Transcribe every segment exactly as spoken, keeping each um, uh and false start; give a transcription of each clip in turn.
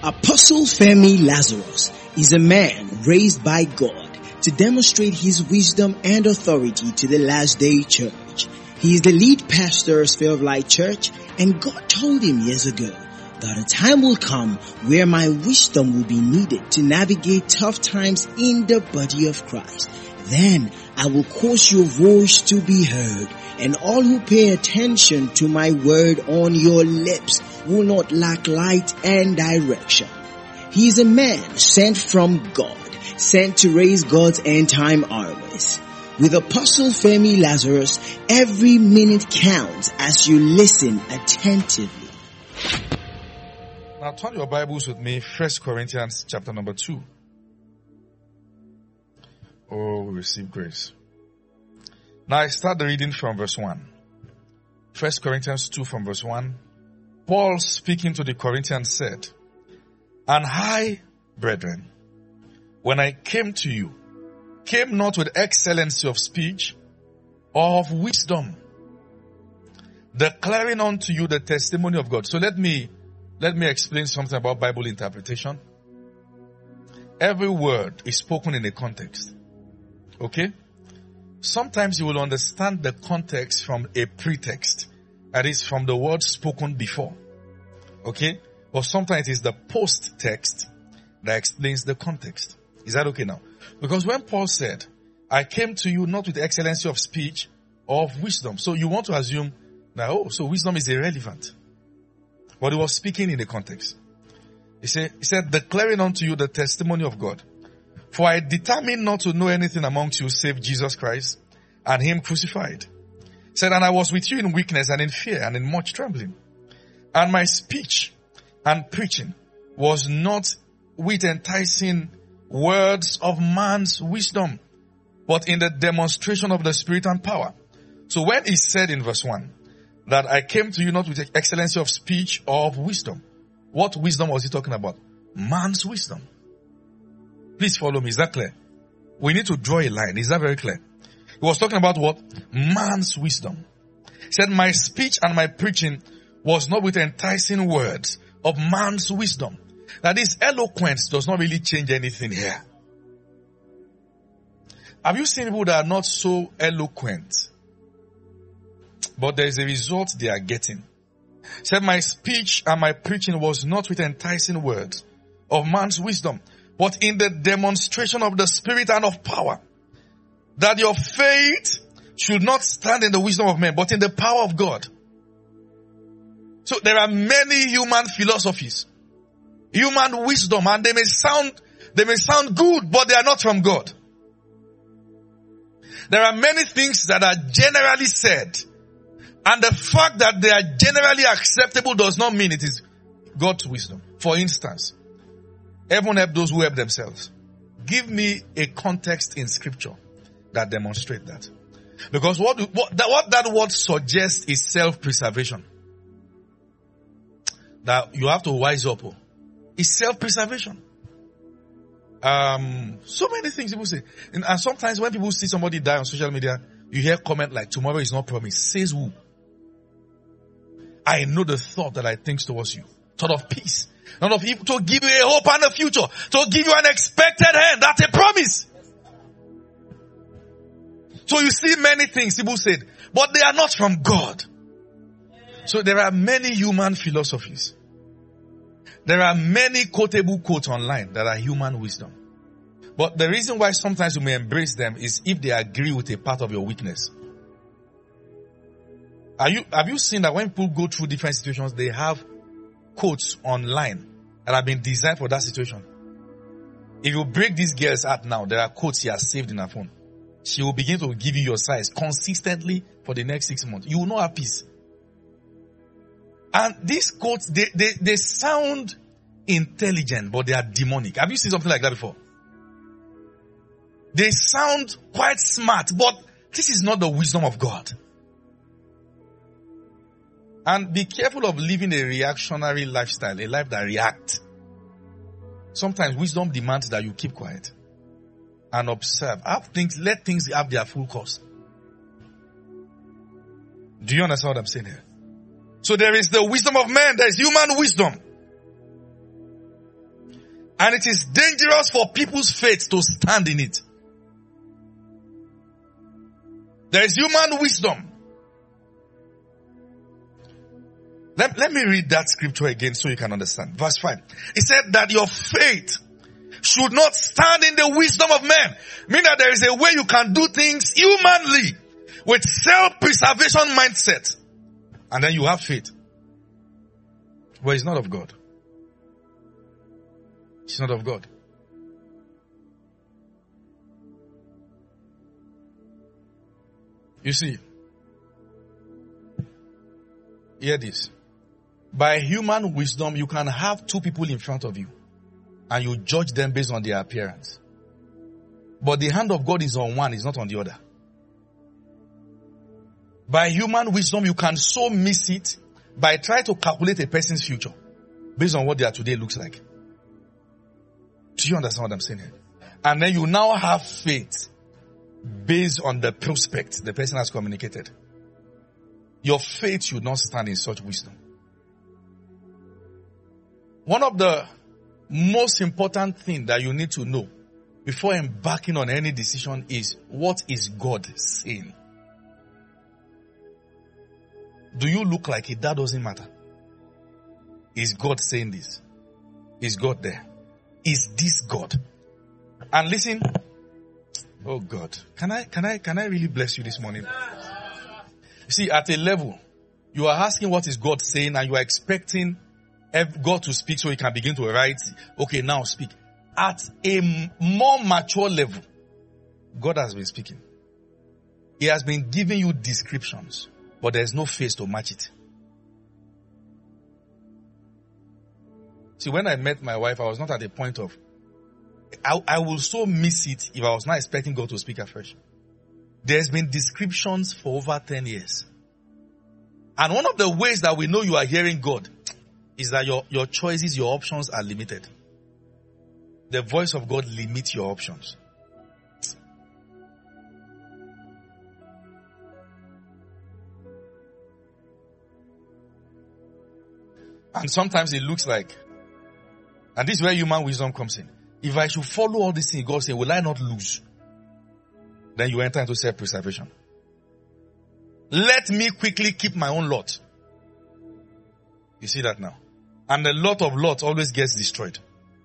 Apostle Femi Lazarus is a man raised by God to demonstrate his wisdom and authority to the last day church. He is the lead pastor of Sphere of Light Church, and God told him years ago that a time will come where my wisdom will be needed to navigate tough times in the body of Christ. Then I will cause your voice to be heard, and all who pay attention to my word on your lips will not lack light and direction. He is a man sent from God, sent to raise God's end time armies. With Apostle Femi Lazarus, every minute counts as you listen attentively. Now turn your Bibles with me, First Corinthians chapter number two. Oh, we receive grace. Now I start the reading from verse one. First Corinthians two from verse one. Paul, speaking to the Corinthians, said, "And I, brethren, when I came to you, came not with excellency of speech or of wisdom, declaring unto you the testimony of God." So let me, let me explain something about Bible interpretation. Every word is spoken in a context. Okay? Sometimes you will understand the context from a pretext. That is from the word spoken before. Okay? Or sometimes it is the post text that explains the context. Is that okay now? Because when Paul said, "I came to you not with excellency of speech or of wisdom." So you want to assume that, oh, so wisdom is irrelevant. But he was speaking in the context. He said, he said, "Declaring unto you the testimony of God. For I determined not to know anything amongst you save Jesus Christ and him crucified." He said, "And I was with you in weakness and in fear and in much trembling. And my speech and preaching was not with enticing words of man's wisdom, but in the demonstration of the Spirit and power." So when he said in verse one that I came to you not with excellency of speech or of wisdom, what wisdom was he talking about? Man's wisdom. Please follow me. Is that clear? We need to draw a line. Is that very clear? He was talking about what? Man's wisdom. He said, "My speech and my preaching was not with enticing words of man's wisdom." Now this eloquence does not really change anything here. Have you seen people that are not so eloquent, but there is a result they are getting? He said, "My speech and my preaching was not with enticing words of man's wisdom, but in the demonstration of the Spirit and of power, that your faith should not stand in the wisdom of men, but in the power of God." So there are many human philosophies, human wisdom, and they may sound, they may sound good, but they are not from God. There are many things that are generally said, and the fact that they are generally acceptable does not mean it is God's wisdom. For instance, heaven help those who help themselves. Give me a context in scripture that demonstrates that. Because what, what, that, what that word suggests is self-preservation. That you have to wise up. Oh. It's self-preservation. Um, so many things people say. And, and sometimes when people see somebody die on social media, you hear comment like, "Tomorrow is not promised." Says who? "I know the thought that I think towards you. Thought of peace. Not of evil, to give you a hope and a future. To give you an expected end." That's a promise. So you see many things people said, but they are not from God. So there are many human philosophies. There are many quotable quotes online that are human wisdom. But the reason why sometimes you may embrace them is if they agree with a part of your weakness. Are you, have you seen that when people go through different situations, they have quotes online that have been designed for that situation? If you break this girl's heart now, there are quotes she has saved in her phone. She will begin to give you your size consistently for the next six months. You will not have peace. And these quotes, they, they, they sound intelligent, but they are demonic. Have you seen something like that before? They sound quite smart, but this is not the wisdom of God. And be careful of living a reactionary lifestyle, a life that reacts. Sometimes wisdom demands that you keep quiet and observe. Have things, let things have their full course. Do you understand what I'm saying here? So there is the wisdom of man, there is human wisdom. And it is dangerous for people's faith to stand in it. There is human wisdom. Let, let me read that scripture again so you can understand. Verse five. It said that your faith should not stand in the wisdom of men. Meaning that there is a way you can do things humanly with self-preservation mindset. And then you have faith. But it's not of God. It's not of God. You see, hear this. By human wisdom, you can have two people in front of you and you judge them based on their appearance. But the hand of God is on one, it's not on the other. By human wisdom, you can so miss it by trying to calculate a person's future based on what they are today looks like. Do you understand what I'm saying here? And then you now have faith based on the prospect the person has communicated. Your faith should not stand in such wisdom. One of the most important things that you need to know before embarking on any decision is, what is God saying? Do you look like it? That doesn't matter. Is God saying this? Is God there? Is this God? And listen, oh God, can I, can I, can I really bless you this morning? See, at a level, you are asking what is God saying and you are expecting God to speak so he can begin to write. Okay, now speak. At a more mature level, God has been speaking. He has been giving you descriptions, but there's no face to match it. See, when I met my wife, I was not at the point of, I, I will so miss it if I was not expecting God to speak afresh. There's been descriptions for over ten years. And one of the ways that we know you are hearing God is that your, your choices, your options are limited. The voice of God limits your options. And sometimes it looks like, and this is where human wisdom comes in. If I should follow all these things, God says, will I not lose? Then you enter into self-preservation. Let me quickly keep my own lot. You see that now? And the lot of lots always gets destroyed.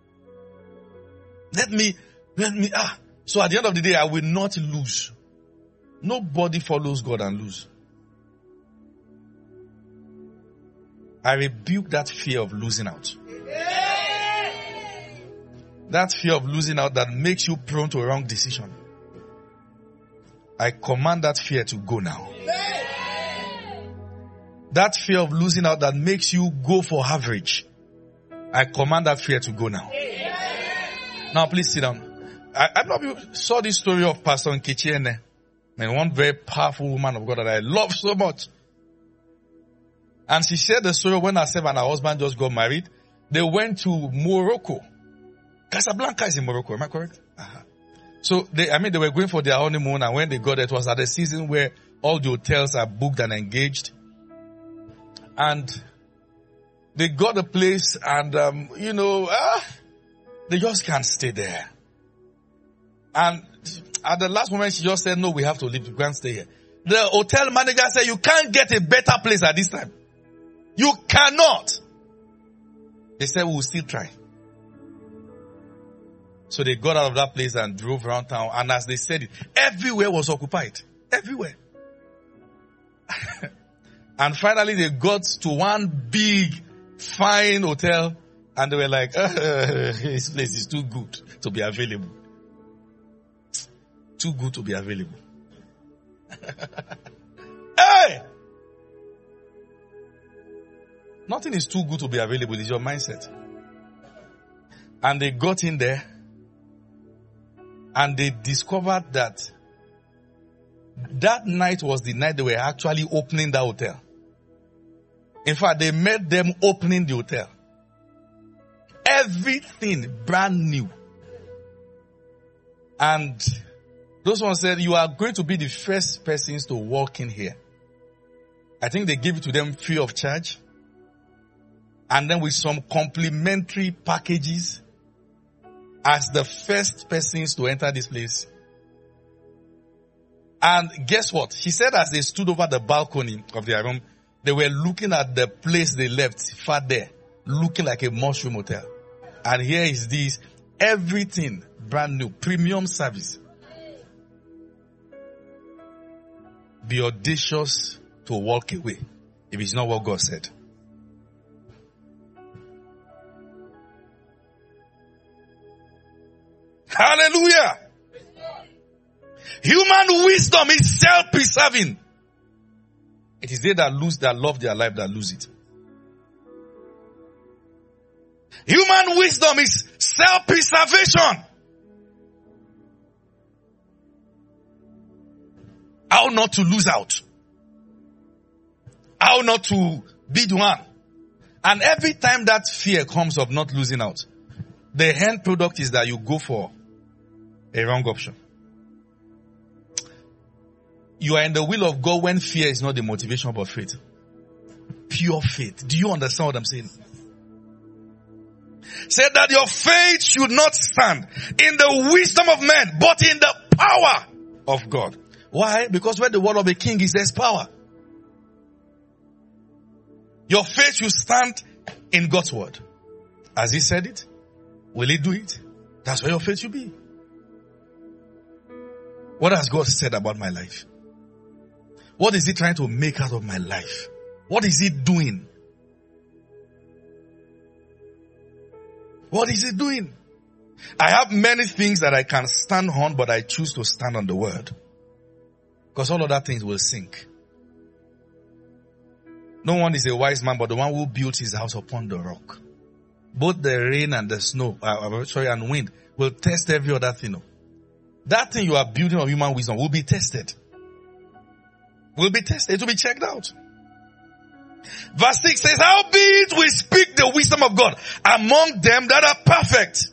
Let me, let me, ah. So at the end of the day, I will not lose. Nobody follows God and lose. I rebuke that fear of losing out. That fear of losing out that makes you prone to a wrong decision. I command that fear to go now. That fear of losing out that makes you go for average. I command that fear to go now. Now please sit down. I, I don't know if you saw this story of Pastor Nkechi Ene, and one very powerful woman of God that I love so much. And she shared the story when herself and her husband just got married. They went to Morocco. Casablanca is in Morocco, am I correct? Uh-huh. So they, I mean, they were going for their honeymoon, and when they got there, it was at the season where all the hotels are booked and engaged. And they got a place, and um, you know, ah, they just can't stay there. And at the last moment, she just said, "No, we have to leave. We can't stay here." The hotel manager said, "You can't get a better place at this time. You cannot." They said, "We'll still try." So they got out of that place and drove around town. And as they said it, everywhere was occupied. Everywhere. And finally they got to one big, fine hotel. And they were like, uh, this place is too good to be available. Too good to be available. Hey! Nothing is too good to be available. It's your mindset. And they got in there. And they discovered that that night was the night they were actually opening the hotel. In fact, they made them opening the hotel. Everything brand new. And those ones said, "You are going to be the first persons to walk in here." I think they gave it to them free of charge. And then with some complimentary packages. as the first persons to enter this place. And guess what? He said as they stood over the balcony of their room, they were looking at the place they left far there, looking like a mushroom hotel. And here is this, everything brand new, premium service. Be audacious to walk away if it's not what God said. Hallelujah. Human wisdom is self-preserving. It is they that lose, that love their life, that lose it. Human wisdom is self-preservation. How not to lose out. How not to be the one. And every time that fear comes of not losing out, the end product is that you go for a wrong option. You are in the will of God when fear is not the motivation but faith. Pure faith. Do you understand what I'm saying? Said that your faith should not stand in the wisdom of men, but in the power of God. Why? Because where the word of a king is, there's power. Your faith should stand in God's word. Has he said it? Will he do it? That's where your faith should be. What has God said about my life? What is he trying to make out of my life? What is he doing? What is he doing? I have many things that I can stand on, but I choose to stand on the word. Because all other things will sink. No one is a wise man, but the one who built his house upon the rock. Both the rain and the snow, uh, sorry, and wind will test every other thing. That thing you are building of human wisdom will be tested. Will be tested. It will be checked out. Verse six says, howbeit we speak the wisdom of God among them that are perfect.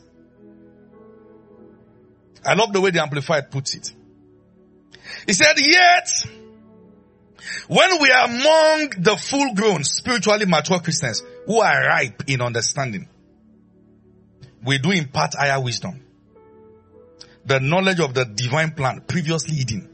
I love the way the Amplified puts it. He said, yet, when we are among the full-grown, spiritually mature Christians who are ripe in understanding, we do impart higher wisdom. The knowledge of the divine plan previously hidden.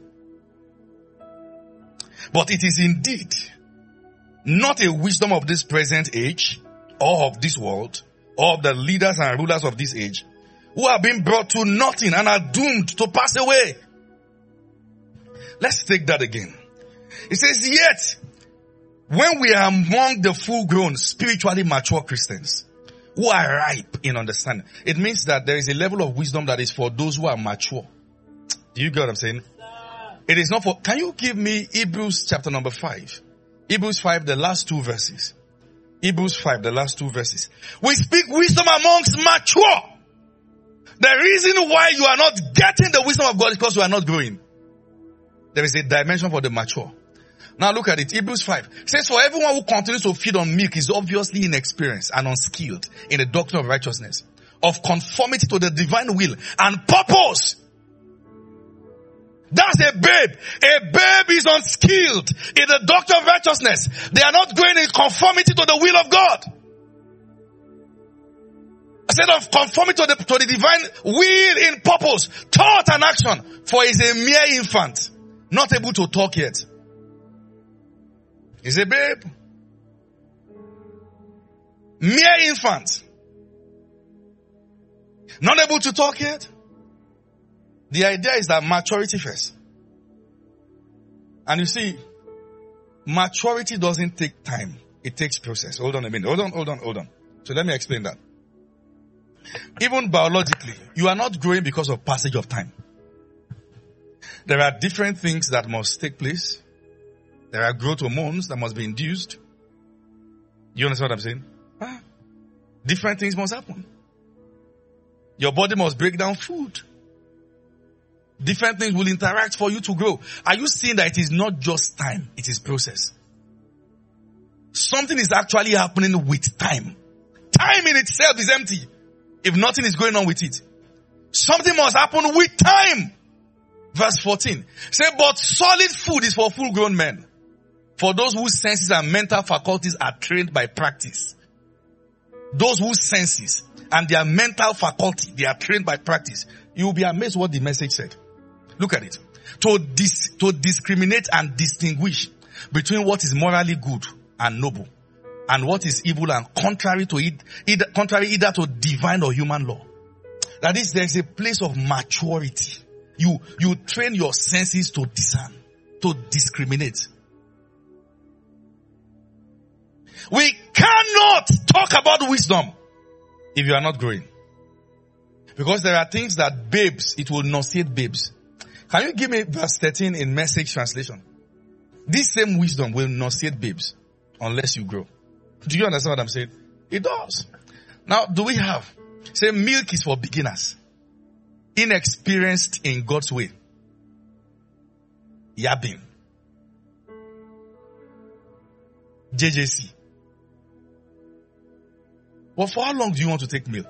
But it is indeed not a wisdom of this present age, or of this world, or of the leaders and rulers of this age, who have been brought to nothing and are doomed to pass away. Let's take that again. It says, yet, when we are among the full-grown, spiritually mature Christians, who are ripe in understanding, it means that there is a level of wisdom that is for those who are mature. Do you get what I'm saying? It is not for, can you give me Hebrews chapter number five? Hebrews five, the last two verses. Hebrews five, the last two verses. We speak wisdom amongst mature. The reason why you are not getting the wisdom of God is because you are not growing. There is a dimension for the mature. Now look at it. Hebrews five says, for everyone who continues to feed on milk is obviously inexperienced and unskilled in the doctrine of righteousness, of conformity to the divine will and purpose. That's a babe. A babe is unskilled in the doctrine of righteousness. They are not going in conformity to the will of God. Instead of conformity to the, to the divine will in purpose, thought and action. For he is a mere infant, not able to talk yet. He's a babe. Mere infant. Not able to talk yet. The idea is that maturity first. And you see, maturity doesn't take time. It takes process. Hold on a minute. Hold on, hold on, hold on. So let me explain that. Even biologically, you are not growing because of passage of time. There are different things that must take place. There are growth hormones that must be induced. You understand what I'm saying? Ah, different things must happen. Your body must break down food. Different things will interact for you to grow. Are you seeing that it is not just time, it is process? Something is actually happening with time. Time in itself is empty if nothing is going on with it. Something must happen with time. Verse fourteen. Say, but solid food is for full-grown men, for those whose senses and mental faculties are trained by practice. Those whose senses and their mental faculty, they are trained by practice. You will be amazed what the message said. Look at it. To dis, to discriminate and distinguish between what is morally good and noble, and what is evil and contrary to it, either, contrary either to divine or human law. That is, there is a place of maturity. You, you train your senses to discern, to discriminate. We cannot talk about wisdom if you are not growing. Because there are things that babes, it will nauseate babes. Can you give me verse thirteen in Message translation? This same wisdom will nauseate babes unless you grow. Do you understand what I'm saying? It does. Now, do we have? Say milk is for beginners. Inexperienced in God's way. Yabbing. J J C. Well, for how long do you want to take milk?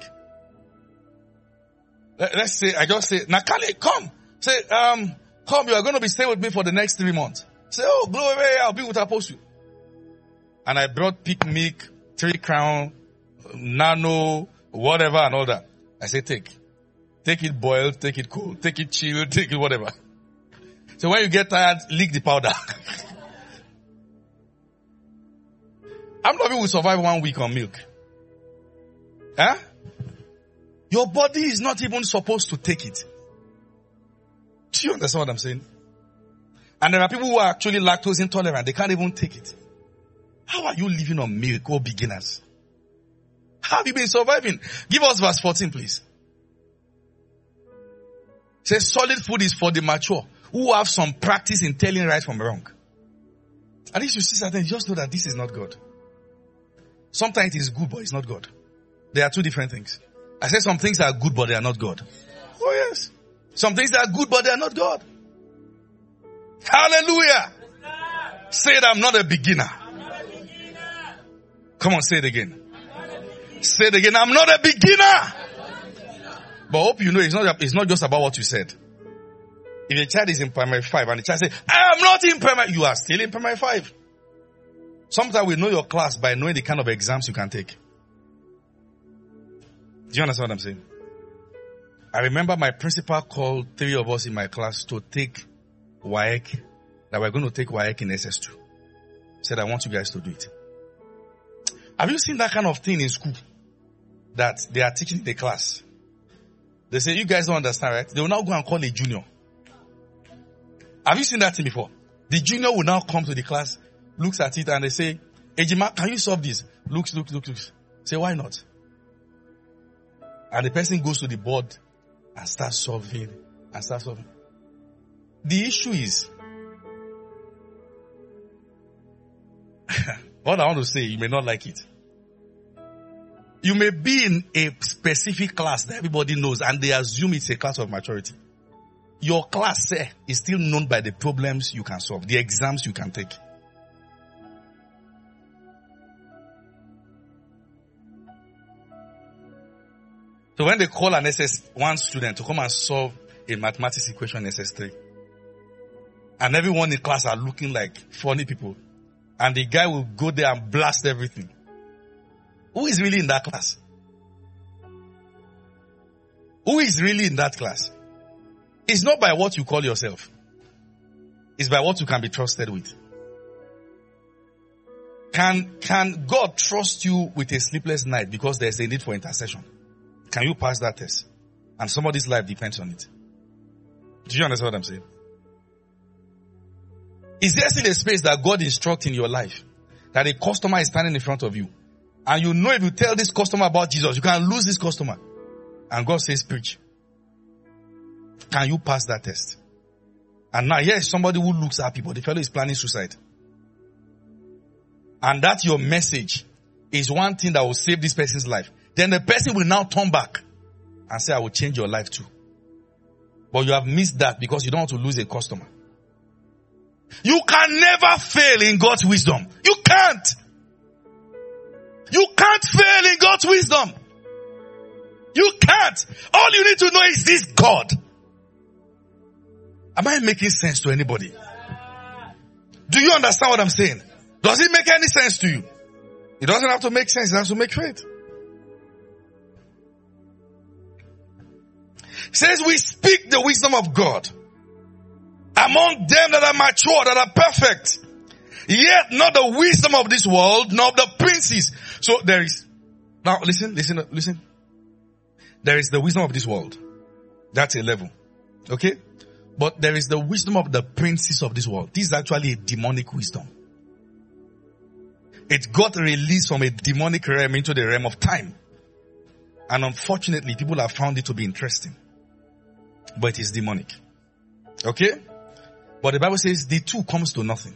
Let's say, I just say, Nakali, come. Say, um, come, you are going to be staying with me for the next three months. Say, oh, glory, I'll be with Apostle. And I brought Peak Milk, Three Crown, Nano, whatever and all that. I say, take. Take it boiled, take it cold, take it chilled, take it whatever. So when you get tired, leak the powder. I'm not even will survive one week on milk. Huh? Your body is not even supposed to take it. Do you understand what I'm saying? And there are people who are actually lactose intolerant. They can't even take it. How are you living on milk, or beginners? How have you been surviving? Give us verse fourteen, please. It says solid food is for the mature who have some practice in telling right from wrong. At least you see something, just know that this is not God. Sometimes it is good, but it's not God. There are two different things. I said some things are good, but they are not God. Oh yes. Some things are good, but they are not God. Hallelujah. Say it, I'm not a beginner. Come on, say it again. Say it again, I'm not a beginner. But I hope you know it's not, it's not just about what you said. If a child is in primary five and the child says, I am not in primary, you are still in primary five. Sometimes we know your class by knowing the kind of exams you can take. Do you understand what I'm saying? I remember my principal called three of us in my class to take W A E C, that we're going to take W A E C in S S two. Said, I want you guys to do it. Have you seen that kind of thing in school? That they are teaching the class. They say, you guys don't understand, right? They will now go and call a junior. Have you seen that thing before? The junior will now come to the class, looks at it and they say, Ejima, can you solve this? Looks, looks, looks, looks. Say, why not? And the person goes to the board and starts solving and starts solving. The issue is, what I want to say, you may not like it. You may be in a specific class that everybody knows and they assume it's a class of maturity. Your class eh, is still known by the problems you can solve, the exams you can take. So when they call an S S one student to come and solve a mathematics equation in S S three, and everyone in class are looking like funny people, and the guy will go there and blast everything. Who is really in that class? Who is really in that class? It's not by what you call yourself. It's by what you can be trusted with. Can, can God trust you with a sleepless night because there's a need for intercession? Can you pass that test? And somebody's life depends on it. Do you understand what I'm saying? Is there still a space that God instructs in your life that a customer is standing in front of you and you know if you tell this customer about Jesus, you can lose this customer, and God says preach? Can you pass that test? And now here's somebody who looks happy, but the fellow is planning suicide. And that your message is one thing that will save this person's life. Then the person will now turn back and say, I will change your life too. But you have missed that because you don't want to lose a customer. You can never fail in God's wisdom. You can't. You can't fail in God's wisdom. You can't. All you need to know is this God. Am I making sense to anybody? Do you understand what I'm saying? Does it make any sense to you? It doesn't have to make sense. It has to make faith. says we speak the wisdom of God among them that are mature, that are perfect. Yet not the wisdom of this world, nor of the princes. So there is, now listen, listen, listen. There is the wisdom of this world. That's a level. Okay? But there is the wisdom of the princes of this world. This is actually a demonic wisdom. It got released from a demonic realm into the realm of time. And unfortunately, people have found it to be interesting. But it is demonic. Okay? But the Bible says the two comes to nothing.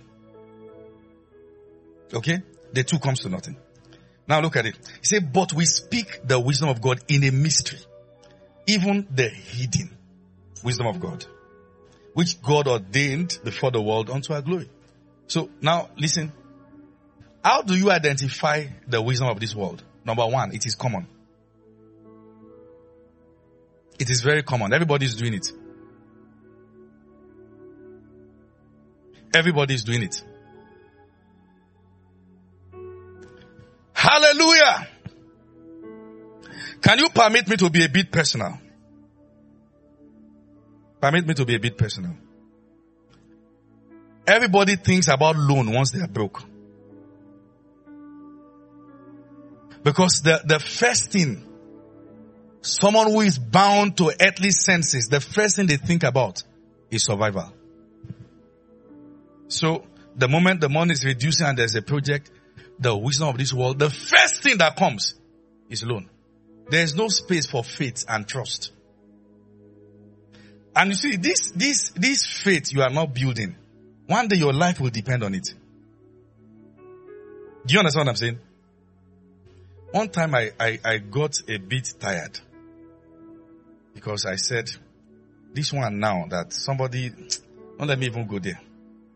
Okay? The two comes to nothing. Now look at it. He said, but we speak the wisdom of God in a mystery. Even the hidden wisdom of God, which God ordained before the world unto our glory. So now listen. How do you identify the wisdom of this world? Number one, it is common. It is very common. Everybody is doing it. Everybody is doing it. Hallelujah. Can you permit me to be a bit personal? Permit me to be a bit personal. Everybody thinks about loan once they are broke. Because the, the first thing, someone who is bound to earthly senses, the first thing they think about is survival. So, the moment the money is reducing and there's a project, the wisdom of this world, the first thing that comes is loan. There is no space for faith and trust. And you see, this, this, this faith you are not building, one day your life will depend on it. Do you understand what I'm saying? One time I, I, I got a bit tired. Because I said, this one now that somebody, don't let me even go there.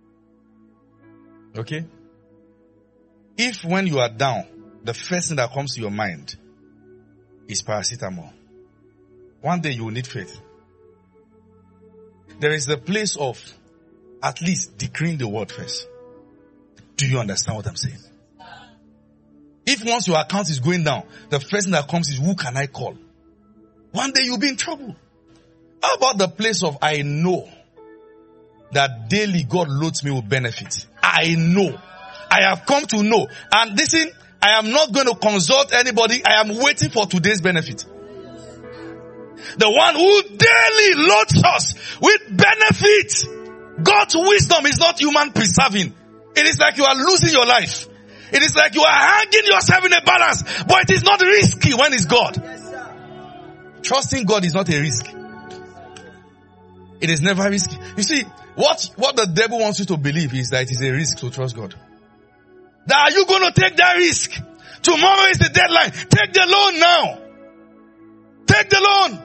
Okay? If when you are down, the first thing that comes to your mind is paracetamol, one day you will need faith. There is the place of at least decreeing the word first. Do you understand what I'm saying? If once your account is going down, the first thing that comes is, who can I call? One day you'll be in trouble. How about the place of, I know that daily God loads me with benefit. I know. I have come to know. And listen, I am not going to consult anybody. I am waiting for today's benefit. The one who daily loads us with benefit. God's wisdom is not human preserving. It is like you are losing your life. It is like you are hanging yourself in a balance. But it is not risky when it's God. Trusting God is not a risk. It is never risky. You see, what, what the devil wants you to believe is that it is a risk to trust God. That are you going to take that risk? Tomorrow is the deadline. Take the loan now. Take the loan.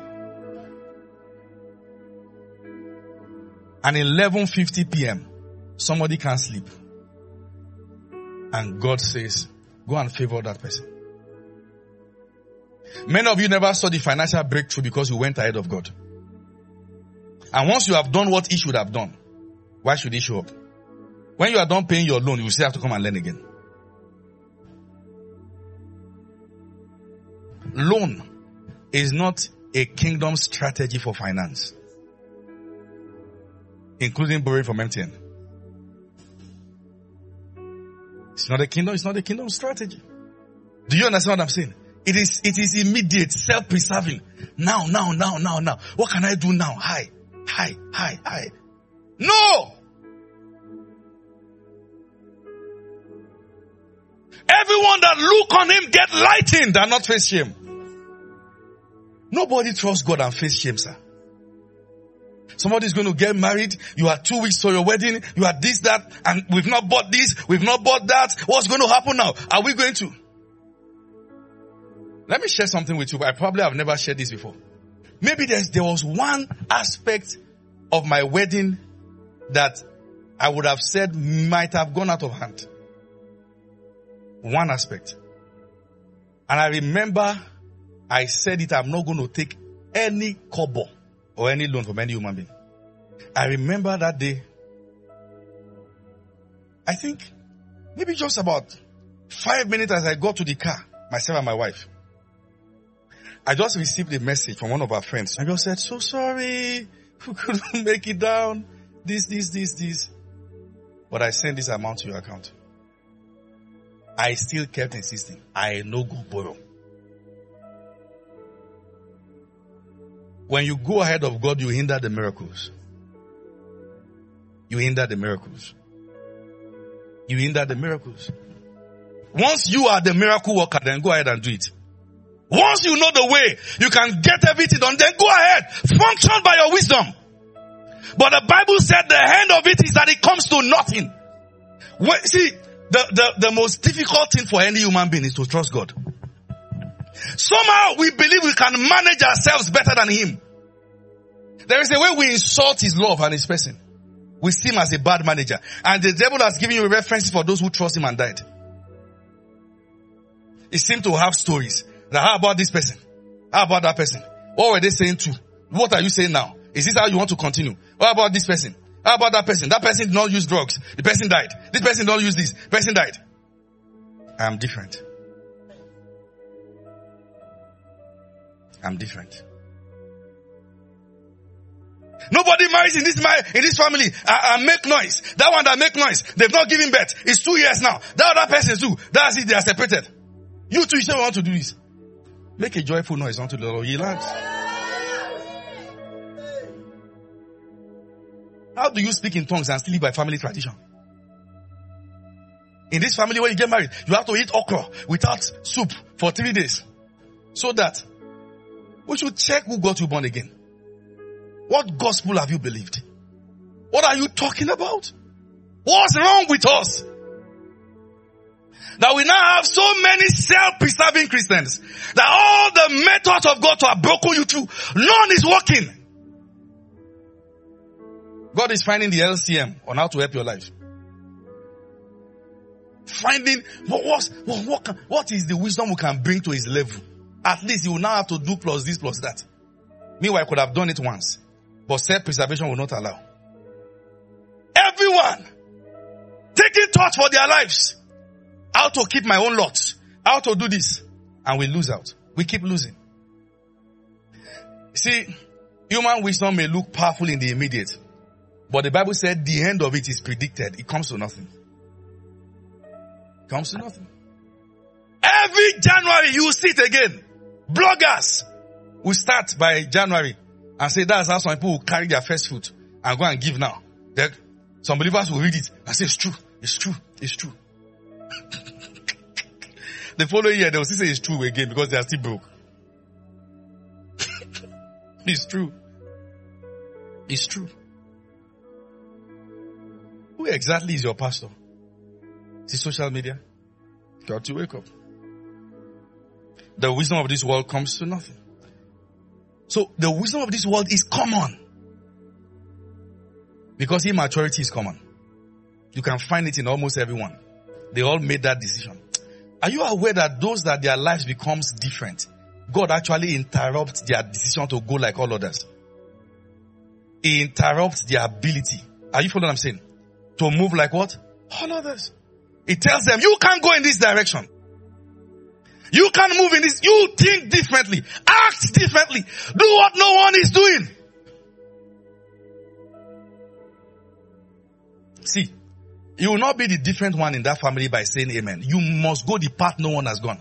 And eleven fifty p.m. somebody can't sleep. And God says, go and favor that person. Many of you never saw the financial breakthrough because you went ahead of God. And once you have done what he should have done, why should he show up? When you are done paying your loan, you will still have to come and learn again. Loan is not a kingdom strategy for finance, including borrowing from M T N. It's not a kingdom, it's not a kingdom strategy. Do you understand what I'm saying? It is, it is immediate, self-preserving. Now, now, now, now, now. What can I do now? Hi, hi, hi, hi. No! Everyone that look on him get lightened and not face shame. Nobody trusts God and face shame, sir. Somebody's going to get married. You are two weeks to your wedding. You are this, that, and we've not bought this. We've not bought that. What's going to happen now? Are we going to? Let me share something with you. I probably have never shared this before. Maybe there's, there was one aspect of my wedding that I would have said might have gone out of hand. One aspect. And I remember I said it, I'm not going to take any kobo or any loan from any human being. I remember that day. I think maybe just about five minutes as I got to the car, myself and my wife. I just received a message from one of our friends. I just said, so sorry, we couldn't make it down. This, this, this, this. But I sent this amount to your account. I still kept insisting. I no go borrow. When you go ahead of God, you hinder the miracles. You hinder the miracles. You hinder the miracles. Once you are the miracle worker, then go ahead and do it. Once you know the way, you can get everything done, then go ahead. Function by your wisdom. But the Bible said the end of it is that it comes to nothing. When, see, the, the, the most difficult thing for any human being is to trust God. Somehow we believe we can manage ourselves better than Him. There is a way we insult His love and His person. We see Him as a bad manager. And the devil has given you references for those who trust Him and died. He seemed to have stories. Now, how about this person? How about that person? What were they saying too? What are you saying now? Is this how you want to continue? What about this person? How about that person? That person did not use drugs. The person died. This person don't use this. The person died. I am different. I'm different. Nobody marries in this in this family and, and make noise. That one that make noise, they've not given birth. It's two years now. That other person too. That's it. They are separated. You too, you say you want to do this. Make a joyful noise unto the Lord. He lands. How do you speak in tongues and still live by family tradition? In this family, when you get married, you have to eat okra without soup for three days. So that we should check who got you born again. What gospel have you believed? What are you talking about? What's wrong with us? That we now have so many self-preserving Christians. That all the methods of God to have broken you through, none is working. God is finding the L C M on how to help your life. Finding what, what, what, can, what is the wisdom we can bring to His level. At least you will now have to do plus this plus that. Meanwhile, I could have done it once. But self-preservation will not allow. Everyone taking thought for their lives. How to keep my own lot. How to do this. And we lose out. We keep losing. See, human wisdom may look powerful in the immediate. But the Bible said the end of it is predicted. It comes to nothing. It comes to nothing. Every January you will see it again. Bloggers will start by January and say that's how some people will carry their first fruit and go and give now. Then some believers will read it and say it's true, it's true, it's true. The following year they will still say it's true again because they are still broke. It's true. It's true. Who exactly is your pastor? Is it social media? Got to wake up. The wisdom of this world comes to nothing. So the wisdom of this world is common. Because immaturity is common. You can find it in almost everyone. They all made that decision. Are you aware that those that their lives becomes different, God actually interrupts their decision to go like all others? He interrupts their ability. Are you following what I'm saying? To move like what? All others. He tells them, you can't go in this direction. You can't move in this. You think differently. Act differently. Do what no one is doing. See, you will not be the different one in that family by saying amen. You must go the path no one has gone.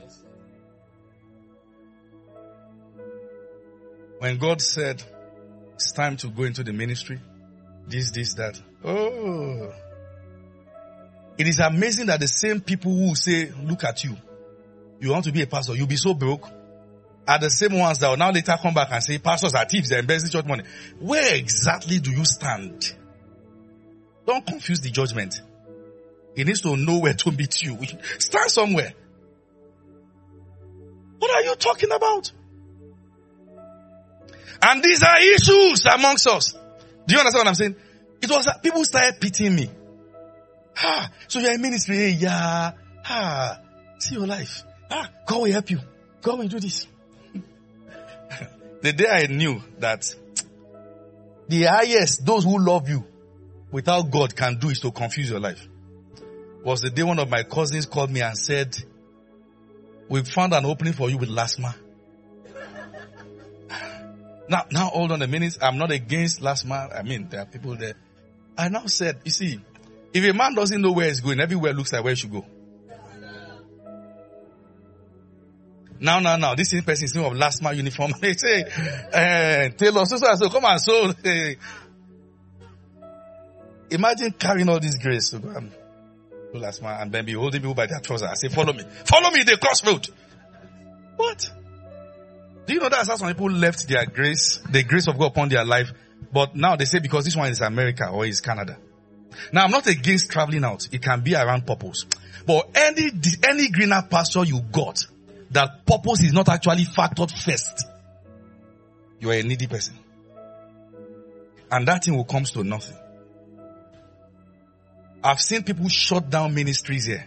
When God said, it's time to go into the ministry, this, this, that. Oh. It is amazing that the same people who say, look at you. You want to be a pastor, you'll be so broke. Are the same ones that will now later come back and say, pastors are thieves, they're embezzling church money. Where exactly do you stand? Don't confuse the judgment. He needs to know where to meet you. Stand somewhere. What are you talking about? And these are issues amongst us. Do you understand what I'm saying? It was that people started pitying me. Ah, so you're in ministry, hey, yeah. Ah, see your life. Ah, God will help you. God will do this. The day I knew that the highest those who love you without God can do is to confuse your life was the day one of my cousins called me and said, we found an opening for you with LASMA. Now, now hold on a minute. I'm not against last mile. I mean, there are people there. I now said, you see, if a man doesn't know where he's going, everywhere looks like where he should go. Now, now, now, this person is of last mile uniform. They say, uh, Taylor, so, so, so, come on, so. Uh, imagine carrying all this grace to go and do last mile and then be holding people by their trousers. I say, follow me. Follow me, the crossroad. What? Do you know that's how some people left their grace, the grace of God upon their life, but now they say because this one is America or is Canada. Now I'm not against traveling out. It can be around purpose. But any, any greener pasture you got, that purpose is not actually factored first, you are a needy person. And that thing will come to nothing. I've seen people shut down ministries here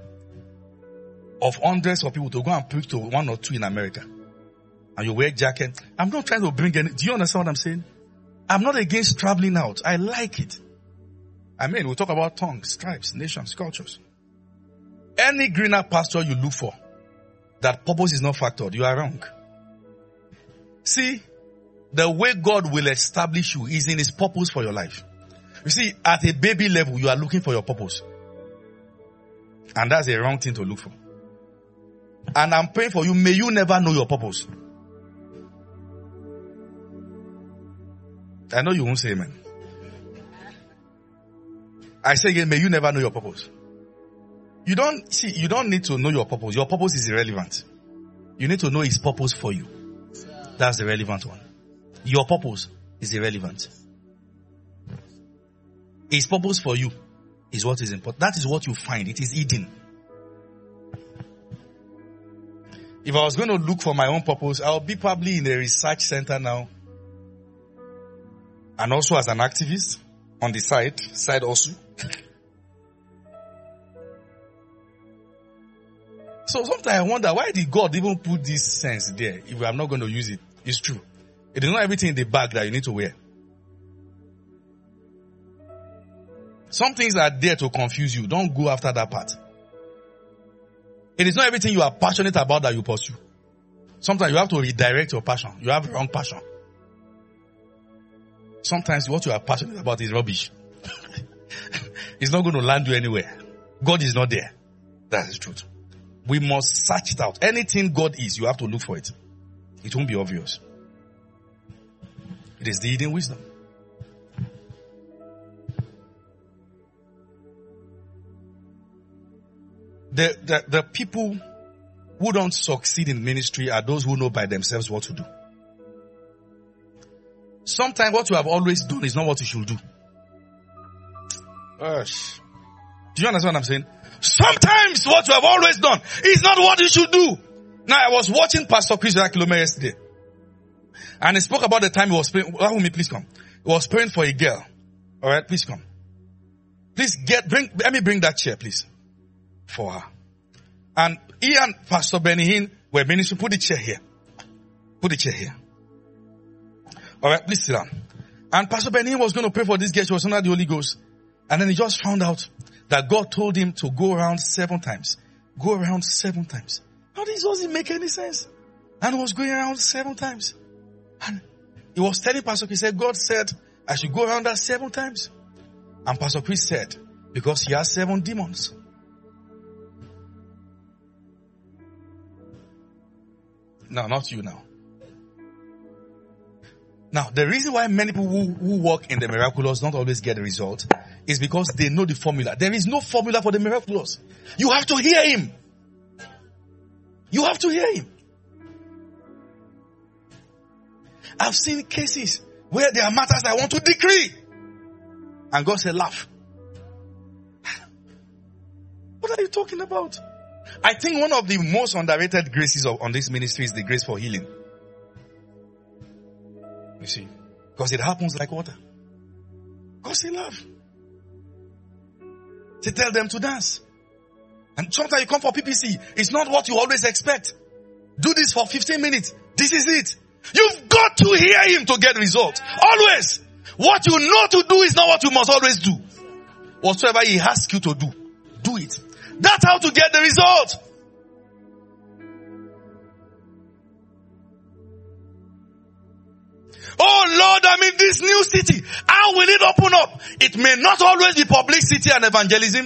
of hundreds of people to go and preach to one or two in America. And you wear jacket. I'm not trying to bring any, do you understand what I'm saying? I'm not against traveling out. I like it. I mean, we'll talk about tongues, tribes, nations, cultures. Any greener pasture you look for, that purpose is not factored, you are wrong. See, the way God will establish you is in His purpose for your life. You see, at a baby level, you are looking for your purpose. And that's a wrong thing to look for. And I'm praying for you, may you never know your purpose. I know you won't say amen. I say again, may you never know your purpose. You don't, see, you don't need to know your purpose. Your purpose is irrelevant. You need to know His purpose for you. That's the relevant one. Your purpose is irrelevant. His purpose for you is what is important. That is what you find. It is hidden. If I was going to look for my own purpose, I'll be probably in a research center now. And also as an activist on the side, side also. So sometimes I wonder, why did God even put this sense there if I'm not going to use it? It's true. It is not everything in the bag that you need to wear. Some things are there to confuse you. Don't go after that part. It is not everything you are passionate about that you pursue. Sometimes you have to redirect your passion. You have the wrong passion. Sometimes what you are passionate about is rubbish. It's not going to land you anywhere. God is not there. That is truth. We must search it out. Anything God is, you have to look for it. It won't be obvious. It is the hidden wisdom. The, the, the people who don't succeed in ministry are those who know by themselves what to do. Sometimes what you have always done is not what you should do. Gosh. Do you understand what I'm saying? Sometimes what you have always done is not what you should do. Now I was watching Pastor Chris Kilome yesterday. And he spoke about the time he was praying. Wahumi, please come. He was praying for a girl. Alright, please come. Please get, bring, let me bring that chair, please. For her. And he and Pastor Benny Hinn were ministering. Put the chair here. Put the chair here. Alright, please sit down. And Pastor Benny Hinn was going to pray for this girl. She was under the Holy Ghost. And then he just found out that God told him to go around seven times. Go around seven times. How this doesn't make any sense? And he was going around seven times. And he was telling Pastor Chris, said, God said, I should go around that seven times. And Pastor Chris said, because he has seven demons. No, not you now. Now, the reason why many people who, who work in the miraculous don't always get the result is because they know the formula. There is no formula for the miraculous. You have to hear Him. You have to hear Him. I've seen cases where there are matters I want to decree. And God said, laugh. What are you talking about? I think one of the most underrated graces of, on this ministry is the grace for healing. You see, because it happens like water. God say love. To tell them to dance. And sometimes you come for P P C. It's not what you always expect. Do this for fifteen minutes. This is it. You've got to hear Him to get results. Always. What you know to do is not what you must always do. Whatsoever He asks you to do, do it. That's how to get the result. Oh Lord, I'm in this new city. How will it open up? It may not always be publicity and evangelism.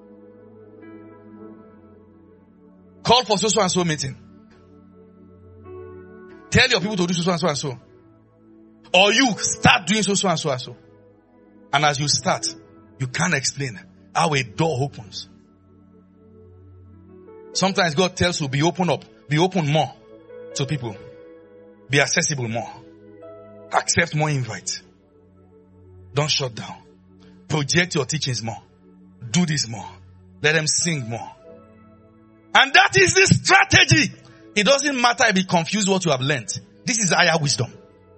Call for so so and so meeting. Tell your people to do so so and so and so. Or you start doing so so and so and so. And as you start, you can't explain how a door opens. Sometimes God tells you, be open up. Be open more to people. Be accessible more. Accept more invite. Don't shut down. Project your teachings more. Do this more. Let them sing more. And that is the strategy. It doesn't matter if you confuse what you have learned. This is higher wisdom.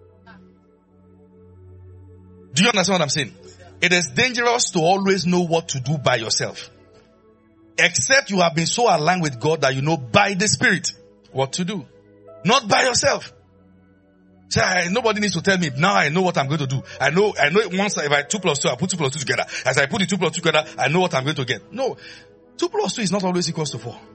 Do you understand what I'm saying? It is dangerous to always know what to do by yourself. Except you have been so aligned with God that you know by the Spirit what to do. Not by yourself. So I, nobody needs to tell me, now I know what I'm going to do. I know, I know once if I two plus two, I put two plus two together. As I put the two plus two together, I know what I'm going to get. No. Two plus two is not always equals to four.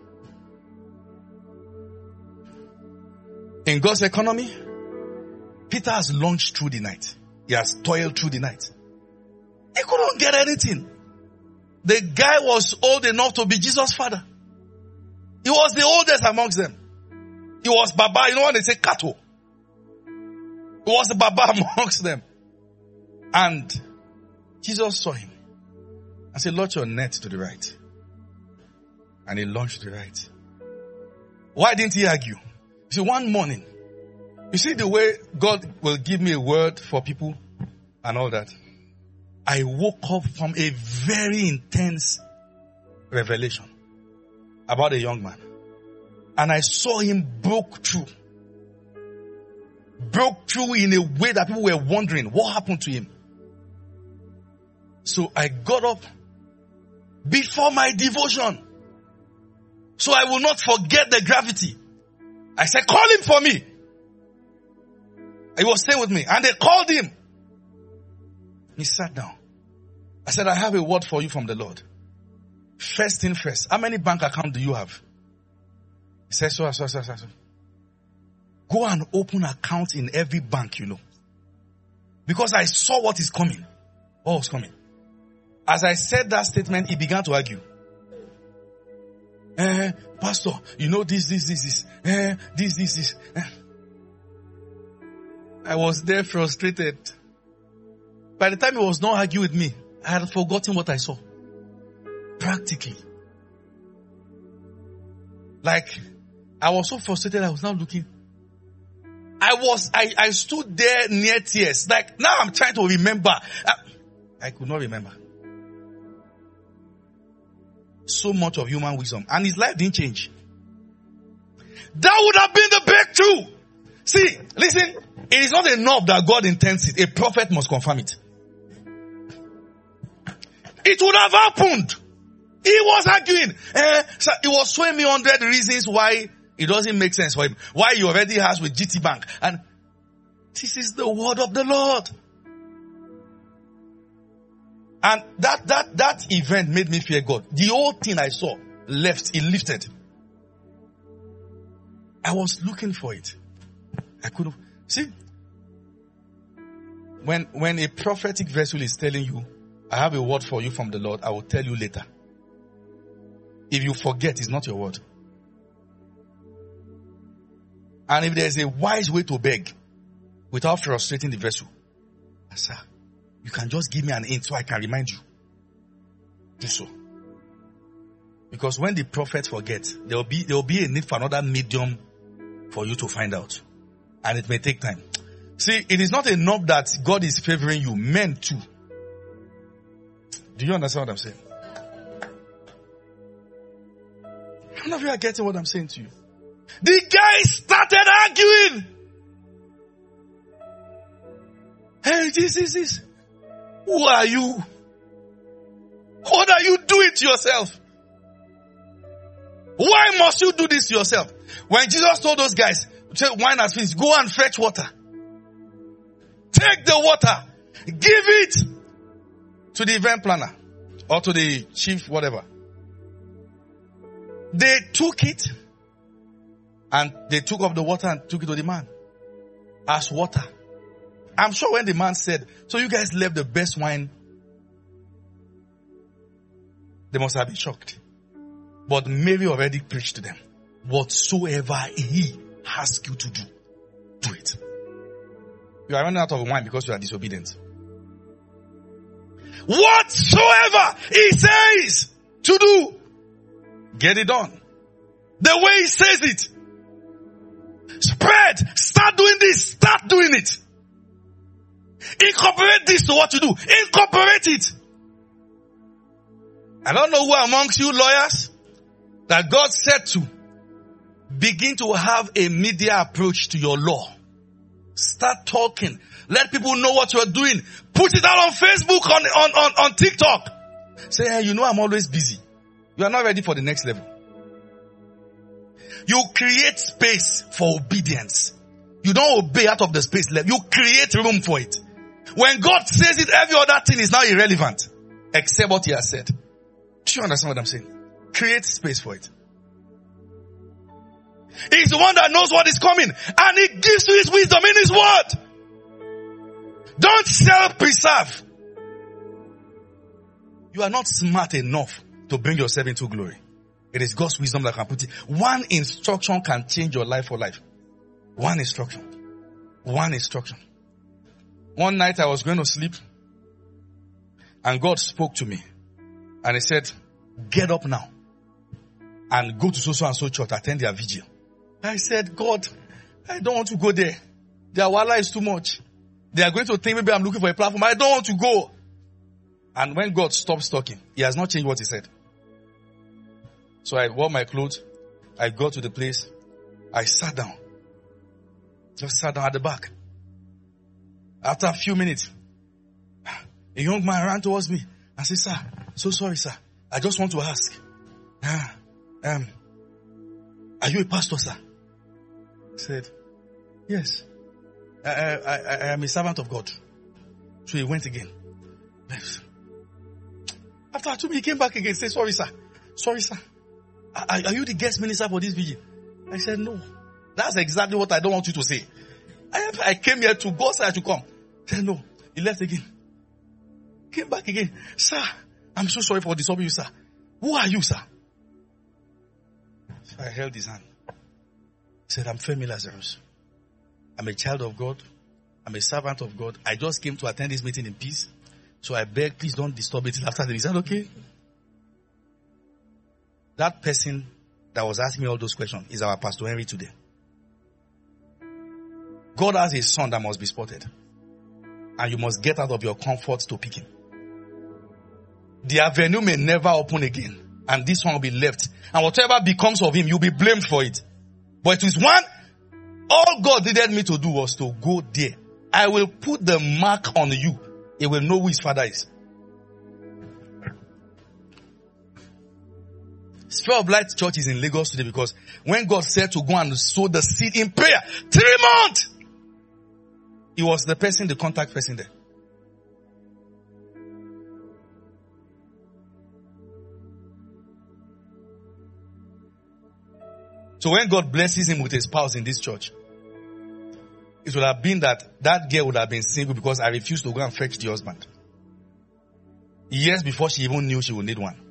In God's economy, Peter has launched through the night. He has toiled through the night. He couldn't get anything. The guy was old enough to be Jesus' father. He was the oldest amongst them. He was Baba. You know what they say? Kato. He was the Baba amongst them. And Jesus saw him and said, launch your net to the right. And he launched to the right. Why didn't he argue? You see, one morning, you see the way God will give me a word for people and all that. I woke up from a very intense revelation about a young man. And I saw him broke through. Broke through in a way that people were wondering what happened to him. So I got up before my devotion. So I will not forget the gravity. I said, call him for me. He was staying with me. And they called him. He sat down. I said, I have a word for you from the Lord. First thing first. How many bank accounts do you have? He said, so, so, so, so, so. Go and open accounts in every bank you know. Because I saw what is coming. What was coming. As I said that statement, he began to argue. Eh, Pastor, you know this, this, this, this. Eh, this, this, this. Eh. I was there frustrated. By the time he was not arguing with me, I had forgotten what I saw. Practically. Like, I was so frustrated, I was now looking. I was, I, I stood there near tears. Like, now I'm trying to remember. I, I could not remember. So much of human wisdom. And his life didn't change. That would have been the breakthrough. See, listen. It is not enough that God intends it. A prophet must confirm it. It would have happened. He was arguing. Eh, so he was showing me hundred reasons why it doesn't make sense for him. Why he already has with G T Bank. And this is the word of the Lord. And that, that, that event made me fear God. The whole thing I saw left, it lifted. I was looking for it. I couldn't. See, when, when a prophetic vessel is telling you, I have a word for you from the Lord, I will tell you later. If you forget, it's not your word. And if there's a wise way to beg without frustrating the vessel, sir, you can just give me an hint so I can remind you. Do so. Because when the prophet forgets, there will be, there will be a need for another medium for you to find out. And it may take time. See, it is not enough that God is favoring you. Men too. Do you understand what I'm saying? How many of you are getting what I'm saying to you? The guy started arguing. Hey, this, this, this. Who are you? What are you doing to yourself? Why must you do this to yourself? When Jesus told those guys, wine has finished, go and fetch water. Take the water. Give it to the event planner or to the chief, whatever. They took it and they took up the water and took it to the man as water. I'm sure when the man said, so you guys left the best wine, they must have been shocked. But Mary already preached to them. Whatsoever he asks you to do, do it. You are running out of wine because you are disobedient. Whatsoever he says to do, get it done. The way he says it. Spread. Start doing this. Start doing it. Incorporate this to what you do. Incorporate it. I don't know who amongst you lawyers that God said to begin to have a media approach to your law. Start talking. Let people know what you're doing. Put it out on Facebook, on, on, on, on TikTok. Say, hey, you know I'm always busy. You are not ready for the next level. You create space for obedience. You don't obey out of the space level. You create room for it. When God says it, every other thing is now irrelevant. Except what he has said. Do you understand what I'm saying? Create space for it. He's the one that knows what is coming. And he gives you his wisdom in his word. Don't self-preserve. You are not smart enough to bring yourself into glory. It is God's wisdom that can put it. One instruction can change your life for life. One instruction. One instruction. One night I was going to sleep and God spoke to me and he said, get up now and go to so-so and so church, attend their vigil. I said, God, I don't want to go there. Their wala is too much. They are going to think maybe I'm looking for a platform. I don't want to go. And when God stops talking, he has not changed what he said. So I wore my clothes. I got to the place. I sat down. Just sat down at the back. After a few minutes, a young man ran towards me and said, sir, so sorry, sir. I just want to ask. Ah, um, are you a pastor, sir? I said, yes. I, I, I, I am a servant of God. So he went again. After two minutes, he came back again and said, sorry, sir. Sorry, sir. Are, are you the guest minister for this vigil? I said, no. That's exactly what I don't want you to say. I, I came here to God said I should come. He said, no. He left again. Came back again. Sir, I'm so sorry for disturbing you, sir. Who are you, sir? So I held his hand. He said, I'm Femi Lazarus. I'm a child of God. I'm a servant of God. I just came to attend this meeting in peace. So I beg, please don't disturb it after the. Is that okay? That person that was asking me all those questions is our Pastor Henry today. God has a son that must be spotted. And you must get out of your comfort to pick him. The avenue may never open again. And this one will be left. And whatever becomes of him, you'll be blamed for it. But it is one, all God needed me to do was to go there. I will put the mark on you. He will know who his father is. Sphere of Light Church is in Lagos today because when God said to go and sow the seed in prayer, three months, he was the person, the contact person there. So when God blesses him with a spouse in this church, it would have been that that girl would have been single because I refused to go and fetch the husband. Years before she even knew she would need one.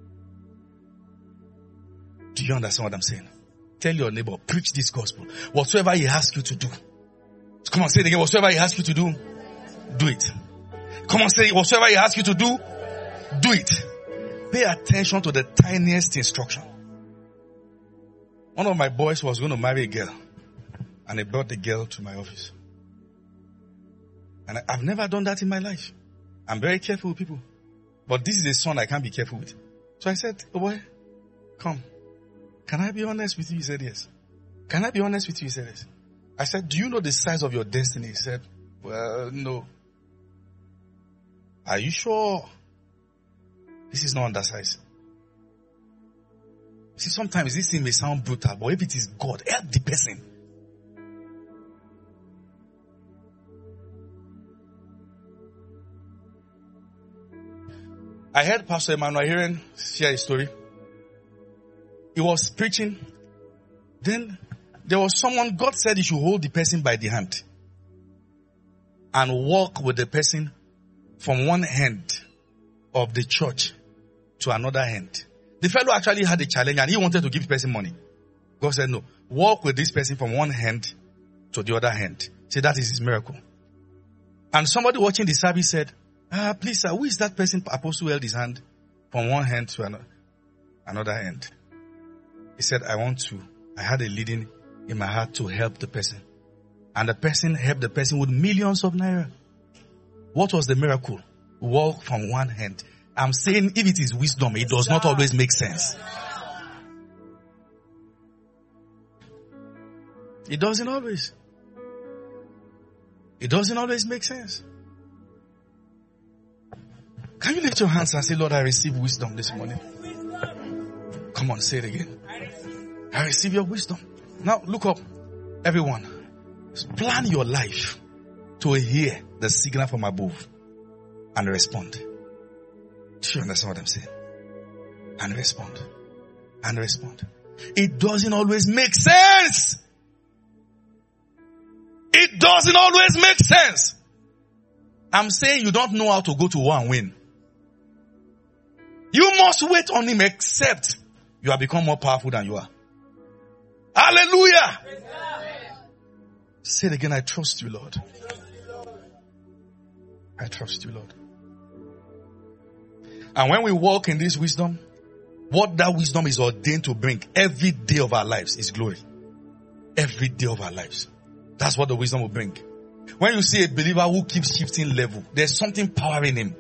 Do you understand what I'm saying? Tell your neighbor, preach this gospel. Whatsoever he asks you to do. Come on, say it again. Whatsoever he asks you to do, do it. Come on, say it. Whatsoever he asks you to do, do it. Pay attention to the tiniest instruction. One of my boys was going to marry a girl. And he brought the girl to my office. And I, I've never done that in my life. I'm very careful with people. But this is a son I can't be careful with. So I said, oh boy, come. Can I be honest with you? He said, yes. Can I be honest with you? He said, yes. I said, do you know the size of your destiny? He said, well, no. Are you sure? This is not undersized. See, sometimes this thing may sound brutal, but if it is God, help the person. I heard Pastor Emmanuel Heron share a story. He was preaching. Then there was someone, God said he should hold the person by the hand. and walk with the person from one end of the church to another end. The fellow actually had a challenge and he wanted to give the person money. God said, no, walk with this person from one hand to the other hand. See, that is his miracle. And somebody watching the service said, ah, please sir, who is that person Apostle held his hand from one hand to another, another hand? He said, I want to, I had a leading in my heart to help the person. And the person helped the person with millions of naira. What was the miracle? Walk from one hand. I'm saying if it is wisdom, it does not always make sense. It doesn't always. It doesn't always make sense. Can you lift your hands and say, Lord, I receive wisdom this morning? Come on, say it again. I receive your wisdom. Now look up, everyone. Plan your life to hear the signal from above and respond. Do you understand what I'm saying? And respond. And respond. It doesn't always make sense. It doesn't always make sense. I'm saying you don't know how to go to war and win. You must wait on him except you have become more powerful than you are. Hallelujah. Say it again. I trust you, Lord. I trust you, Lord. And when we walk in this wisdom, what that wisdom is ordained to bring every day of our lives is glory. Every day of our lives. That's what the wisdom will bring. When you see a believer who keeps shifting level, there's something powering him.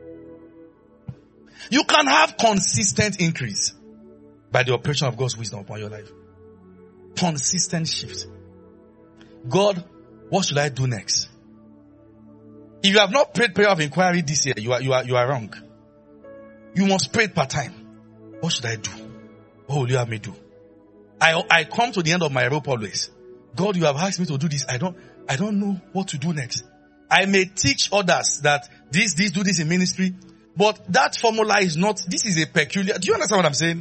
You can have consistent increase by the operation of God's wisdom upon your life. Consistent shift. God, what should I do next? If you have not prayed prayer of inquiry this year, you are, you are, you are wrong. You must pray it part time. What should I do? What will you have me do? I, I come to the end of my rope always. God, you have asked me to do this. I don't, I don't know what to do next. I may teach others that this, this, do this in ministry, but that formula is not, this is a peculiar, do you understand what I'm saying?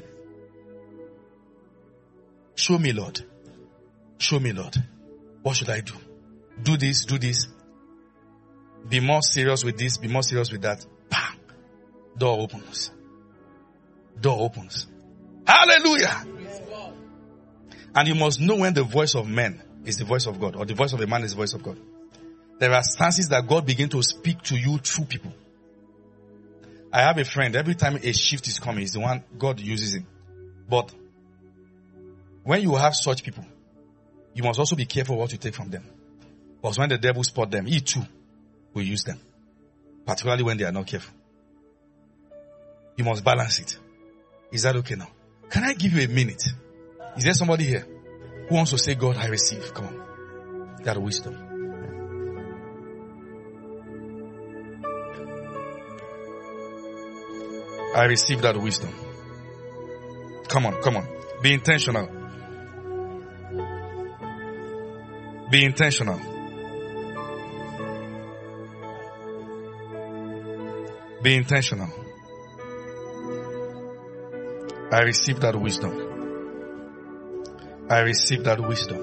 Show me, Lord. Show me, Lord. What should I do? Do this, do this. Be more serious with this, be more serious with that. Bam! Door opens. Door opens. Hallelujah! And you must know when the voice of men is the voice of God, or the voice of a man is the voice of God. There are stances that God begins to speak to you through people. I have a friend, every time a shift is coming, he's the one God uses him. But when you have such people, you must also be careful what you take from them. Because when the devil spot them, he too will use them. Particularly when they are not careful. You must balance it. Is that okay now? Can I give you a minute? Is there somebody here who wants to say, God, I receive? Come on. That wisdom. I receive that wisdom. Come on, come on. Be intentional. Be intentional. Be intentional. I receive that wisdom. I receive that wisdom.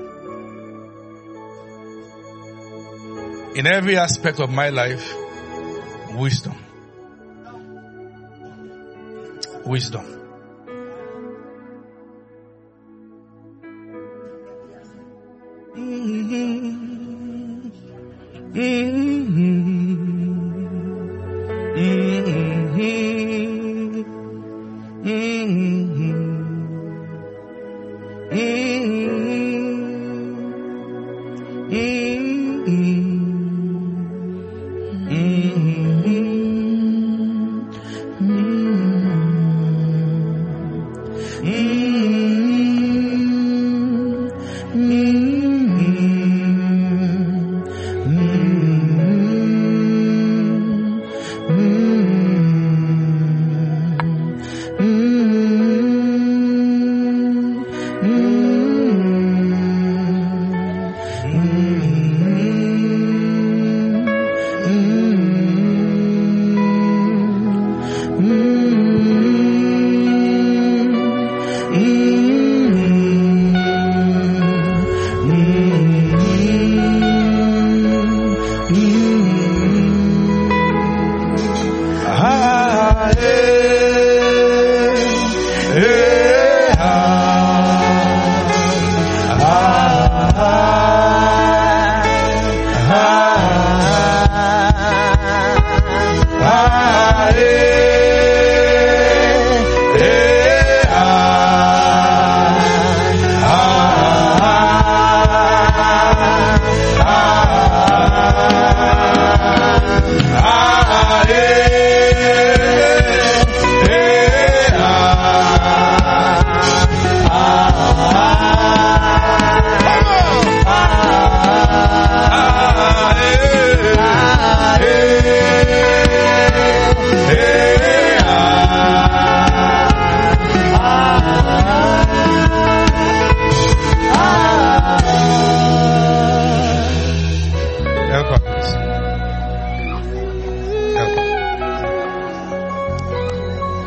In every aspect of my life, wisdom. Wisdom. Mm-hmm. Mm-hmm. Mm-hmm. Mm-hmm. Mm-hmm.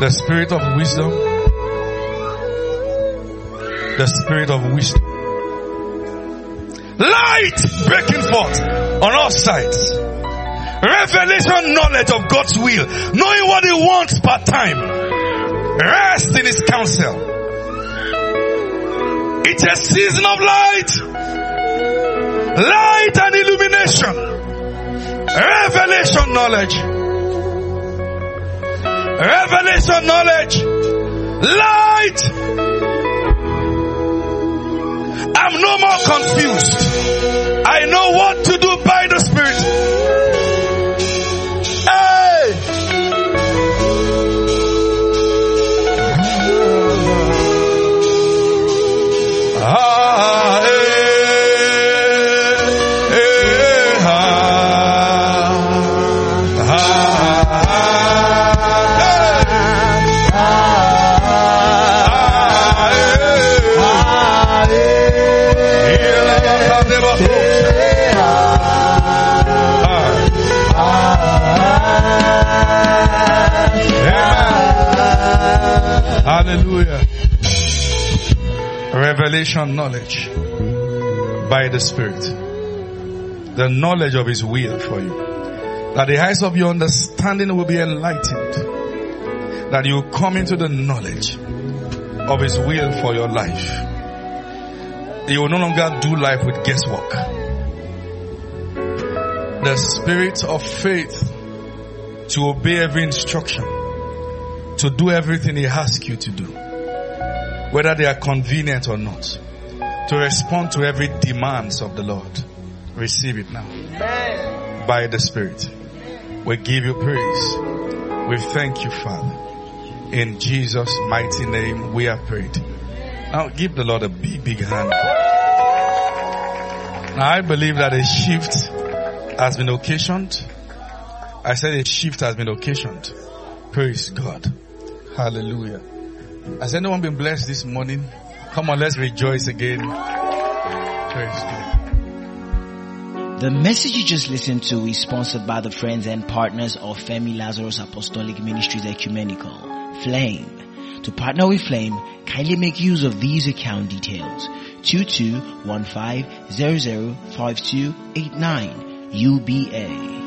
The spirit of wisdom. The spirit of wisdom. Light breaking forth on all sides. Revelation knowledge of God's will. Knowing what He wants part time. Rest in His counsel. It's a season of light. Light and illumination. Revelation knowledge. Revelation knowledge. Light. I'm no more confused. I know what to do by the Spirit. Hey! Ah, eh, eh, ah, ah, hallelujah. Revelation knowledge by the Spirit. The knowledge of His will for you. That the eyes of your understanding will be enlightened. That you come into the knowledge of His will for your life. You will no longer do life with guesswork. The spirit of faith to obey every instruction. To do everything He asks you to do. Whether they are convenient or not. To respond to every demands of the Lord. Receive it now. Amen. By the Spirit. We give you praise. We thank you, Father. In Jesus' mighty name we have prayed. Now give the Lord a big, big hand. Now I believe that a shift has been occasioned. I said a shift has been occasioned. Praise God. Hallelujah. Has anyone been blessed this morning? Come on, let's rejoice again. Praise God. The message you just listened to is sponsored by the friends and partners of Femi Lazarus Apostolic Ministries Ecumenical, Flame. To partner with Flame, kindly make use of these account details. two two one five zero zero five two eight nine U B A.